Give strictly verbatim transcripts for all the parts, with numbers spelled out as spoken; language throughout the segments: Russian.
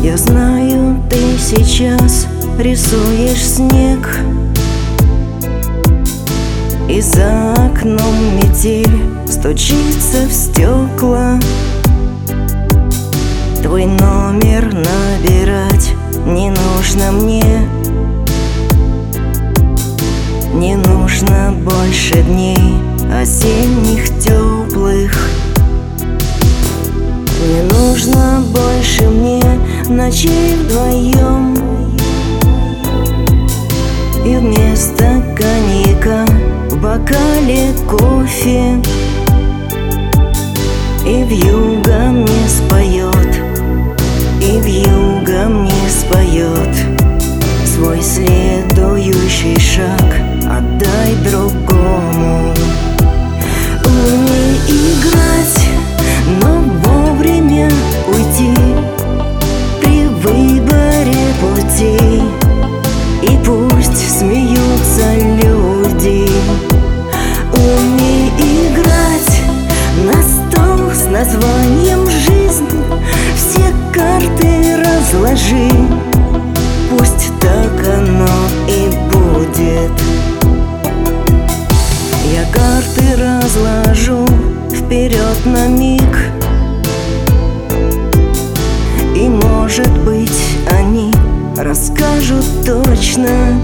Я знаю, ты сейчас рисуешь снег, и за окном метель стучится в стекла. Твой номер набирать не нужно мне. Не нужно больше дней осенних теплых. Не нужно больше мне ночей вдвоем. И вместо коньяка в бокале кофе. И вьюга мне споет, и вьюга мне споет свой следующий шаг отдай другому. Умей играть, но вовремя уйти при выборе путей. И пусть смеются люди. Умей играть на стол с названием «Жизнь». Все карты разложи. Пусть так оно и будет. Я карты разложу вперед на миг. И, может быть, они расскажут точно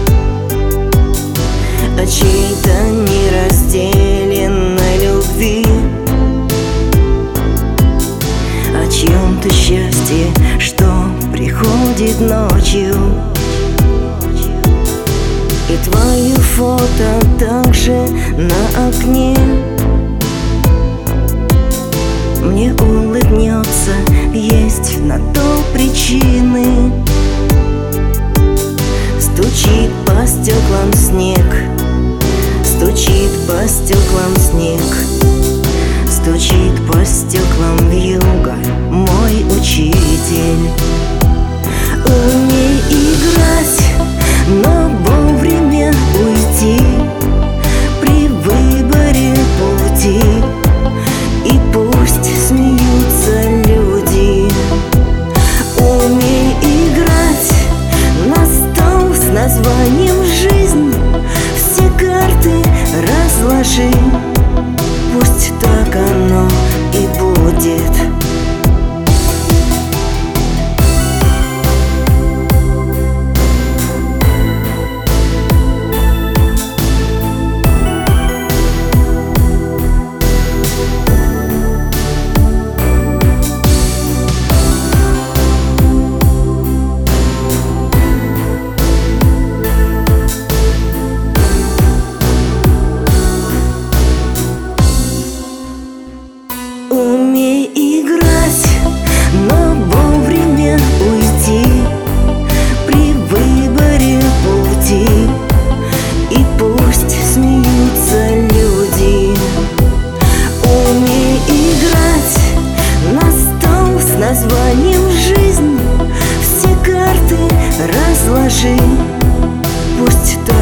о чьей-то неразделенной любви, о чьем-то счастье, что приходит ночью. И твое фото также на окне мне улыбнется, есть на то причины. Стучит по стеклам снег, стучит по стеклам снег, стучит по стеклам вьюга, мой учитель. Умей играть, но вовремя уйти при выборе пути. И пусть смеются люди. Умей играть на стол с названием «Жизнь». Все карты разложи. Пусть так оно и будет. Умей играть, но вовремя уйти при выборе пути. И пусть смеются люди. Умей играть на стол с названием «Жизнь». Все карты разложи. Пусть так